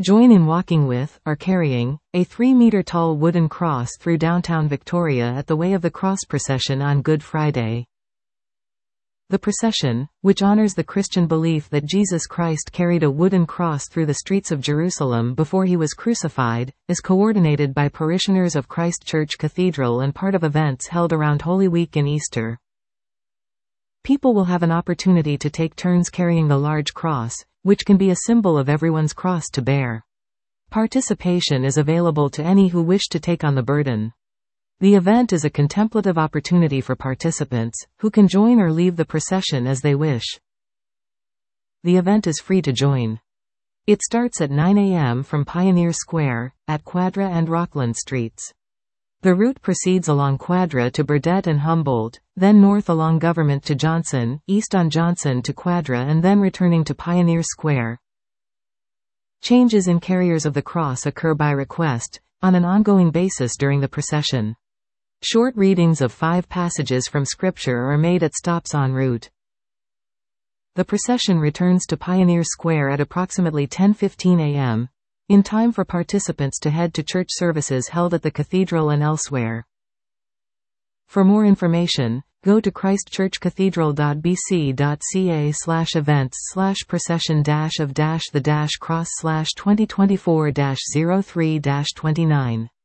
Join in walking with, or carrying, a 3-meter-tall wooden cross through downtown Victoria at the Way of the Cross procession on Good Friday. The procession, which honors the Christian belief that Jesus Christ carried a wooden cross through the streets of Jerusalem before he was crucified, is coordinated by parishioners of Christ Church Cathedral and part of events held around Holy Week and Easter. People will have an opportunity to take turns carrying the large cross, which can be a symbol of everyone's cross to bear. Participation is available to any who wish to take on the burden. The event is a contemplative opportunity for participants, who can join or leave the procession as they wish. The event is free to join. It starts at 9 a.m. from Pioneer Square, at Quadra and Rockland Streets. The route proceeds along Quadra to Burdett and Humboldt, then north along Government to Johnson, east on Johnson to Quadra and then returning to Pioneer Square. Changes in carriers of the cross occur by request, on an ongoing basis during the procession. Short readings of 5 passages from Scripture are made at stops en route. The procession returns to Pioneer Square at approximately 10:15 a.m., in time for participants to head to church services held at the cathedral and elsewhere. For more information, go to christchurchcathedral.bc.ca/events/procession-of-the-cross/2024-03-29.